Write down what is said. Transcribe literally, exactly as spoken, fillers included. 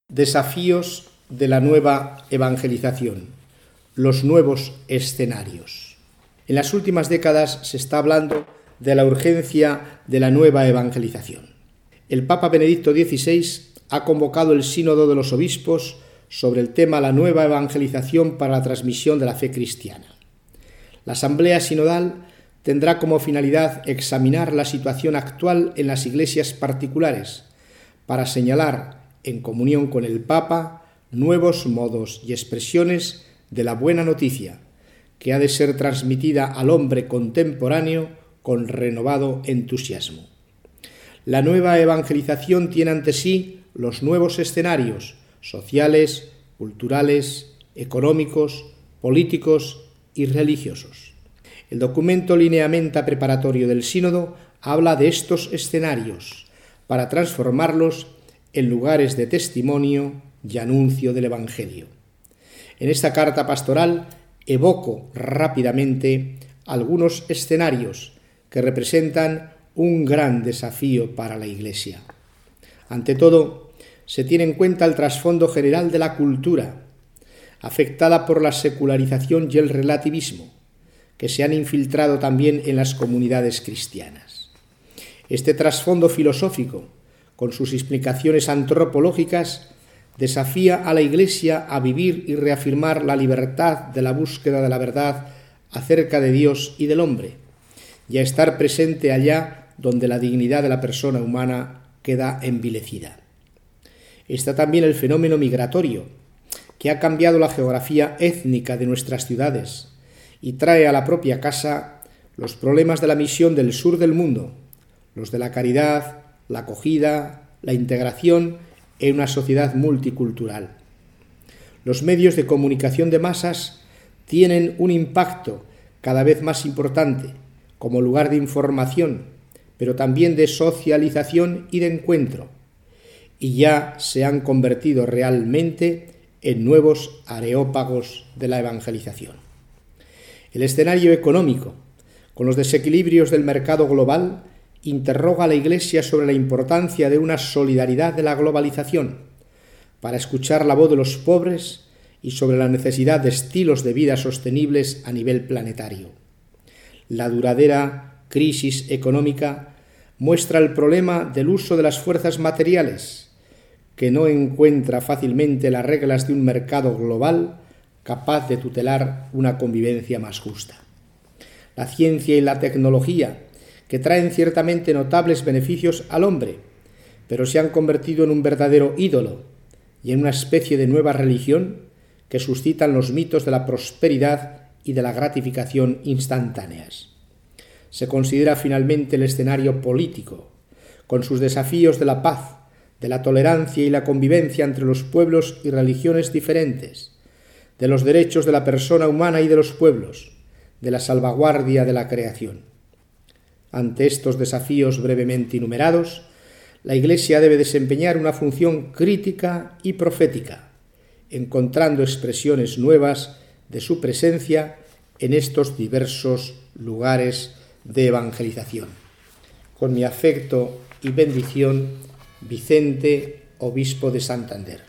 Desafíos de la nueva evangelización, los nuevos escenarios. En las últimas décadas se está hablando de la urgencia de la nueva evangelización. El Papa Benedicto dieciséis ha convocado el Sínodo de los Obispos sobre el tema la nueva evangelización para la transmisión de la fe cristiana. La Asamblea Sinodal tendrá como finalidad examinar la situación actual en las iglesias particulares para señalar, en comunión con el Papa, nuevos modos y expresiones de la buena noticia, que ha de ser transmitida al hombre contemporáneo con renovado entusiasmo. La nueva evangelización tiene ante sí los nuevos escenarios sociales, culturales, económicos, políticos y religiosos. El documento Lineamenta Preparatorio del Sínodo habla de estos escenarios para transformarlos en lugares de testimonio y anuncio del Evangelio. En esta carta pastoral evoco rápidamente algunos escenarios que representan un gran desafío para la Iglesia. Ante todo, se tiene en cuenta el trasfondo general de la cultura, afectada por la secularización y el relativismo, que se han infiltrado también en las comunidades cristianas. Este trasfondo filosófico, con sus explicaciones antropológicas, desafía a la Iglesia a vivir y reafirmar la libertad de la búsqueda de la verdad acerca de Dios y del hombre, y a estar presente allá donde la dignidad de la persona humana queda envilecida. Está también el fenómeno migratorio, que ha cambiado la geografía étnica de nuestras ciudades y trae a la propia casa los problemas de la misión del sur del mundo, los de la caridad, la acogida, la integración en una sociedad multicultural. Los medios de comunicación de masas tienen un impacto cada vez más importante como lugar de información, pero también de socialización y de encuentro, y ya se han convertido realmente en nuevos areópagos de la evangelización. El escenario económico, con los desequilibrios del mercado global, interroga a la Iglesia sobre la importancia de una solidaridad de la globalización, para escuchar la voz de los pobres y sobre la necesidad de estilos de vida sostenibles a nivel planetario. La duradera crisis económica muestra el problema del uso de las fuerzas materiales, que no encuentra fácilmente las reglas de un mercado global capaz de tutelar una convivencia más justa. La ciencia y la tecnología, que traen ciertamente notables beneficios al hombre, pero se han convertido en un verdadero ídolo y en una especie de nueva religión que suscitan los mitos de la prosperidad y de la gratificación instantáneas. Se considera finalmente el escenario político, con sus desafíos de la paz, de la tolerancia y la convivencia entre los pueblos y religiones diferentes, de los derechos de la persona humana y de los pueblos, de la salvaguardia de la creación. Ante estos desafíos brevemente enumerados, la Iglesia debe desempeñar una función crítica y profética, encontrando expresiones nuevas de su presencia en estos diversos lugares de evangelización. Con mi afecto y bendición, Vicente, Obispo de Santander.